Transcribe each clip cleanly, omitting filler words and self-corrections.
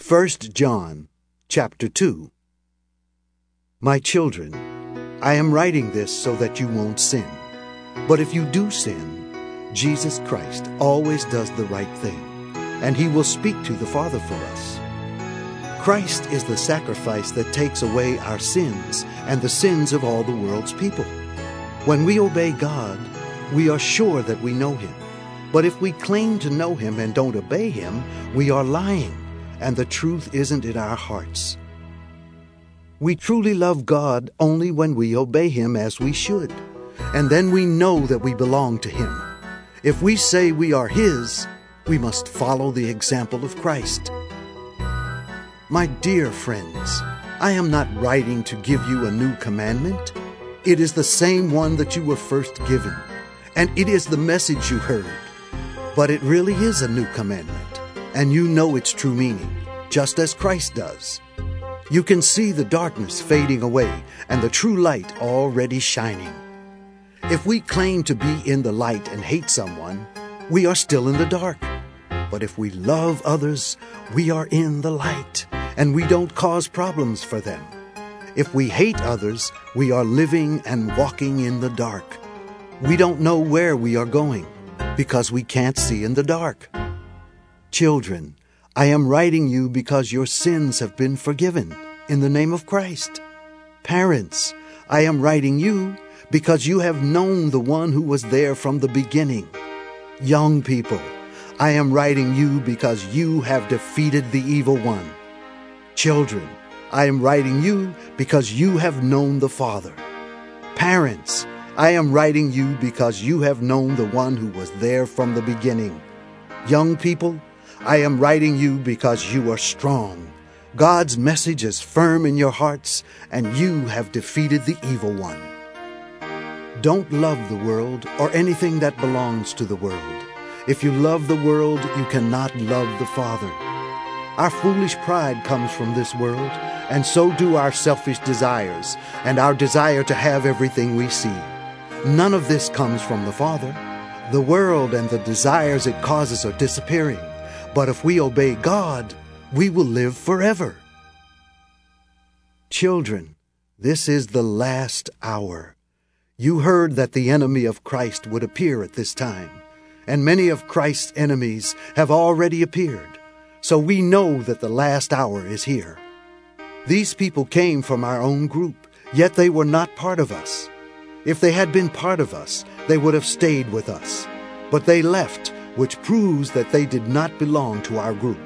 1 John chapter 2. My children, I am writing this so that you won't sin. But if you do sin, Jesus Christ always does the right thing, and he will speak to the Father for us. Christ is the sacrifice that takes away our sins and the sins of all the world's people. When we obey God, we are sure that we know him. But if we claim to know him and don't obey him, we are lying, and the truth isn't in our hearts. We truly love God only when we obey him as we should, and then we know that we belong to him. If we say we are his, we must follow the example of Christ. My dear friends, I am not writing to give you a new commandment. It is the same one that you were first given, and it is the message you heard. But it really is a new commandment, and you know its true meaning, just as Christ does. You can see the darkness fading away and the true light already shining. If we claim to be in the light and hate someone, we are still in the dark. But if we love others, we are in the light, and we don't cause problems for them. If we hate others, we are living and walking in the dark. We don't know where we are going, because we can't see in the dark. Children, I am writing you because your sins have been forgiven in the name of Christ. Parents, I am writing you because you have known the one who was there from the beginning. Young people, I am writing you because you have defeated the evil one. Children, I am writing you because you have known the Father. Parents, I am writing you because you have known the one who was there from the beginning. Young people, I am writing you because you are strong. God's message is firm in your hearts, and you have defeated the evil one. Don't love the world or anything that belongs to the world. If you love the world, you cannot love the Father. Our foolish pride comes from this world, and so do our selfish desires and our desire to have everything we see. None of this comes from the Father. The world and the desires it causes are disappearing. But if we obey God, we will live forever. Children, this is the last hour. You heard that the enemy of Christ would appear at this time, and many of Christ's enemies have already appeared. So we know that the last hour is here. These people came from our own group, yet they were not part of us. If they had been part of us, they would have stayed with us. But they left, which proves that they did not belong to our group.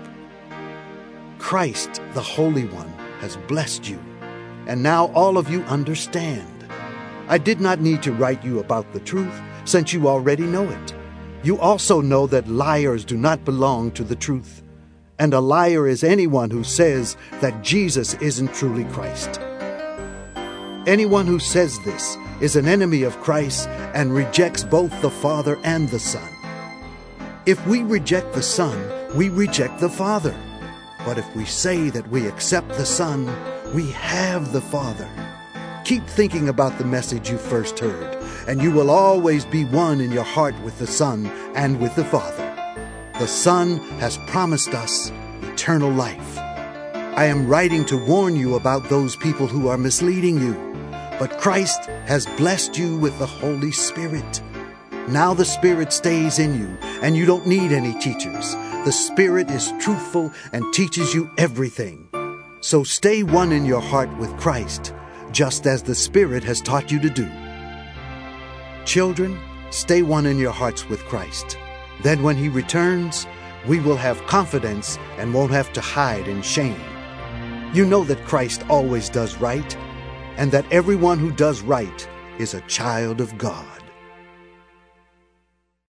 Christ, the Holy One, has blessed you, and now all of you understand. I did not need to write you about the truth, since you already know it. You also know that liars do not belong to the truth, and a liar is anyone who says that Jesus isn't truly Christ. Anyone who says this is an enemy of Christ and rejects both the Father and the Son. If we reject the Son, we reject the Father. But if we say that we accept the Son, we have the Father. Keep thinking about the message you first heard, and you will always be one in your heart with the Son and with the Father. The Son has promised us eternal life. I am writing to warn you about those people who are misleading you, but Christ has blessed you with the Holy Spirit. Now the Spirit stays in you, and you don't need any teachers. The Spirit is truthful and teaches you everything. So stay one in your heart with Christ, just as the Spirit has taught you to do. Children, stay one in your hearts with Christ. Then when he returns, we will have confidence and won't have to hide in shame. You know that Christ always does right, and that everyone who does right is a child of God.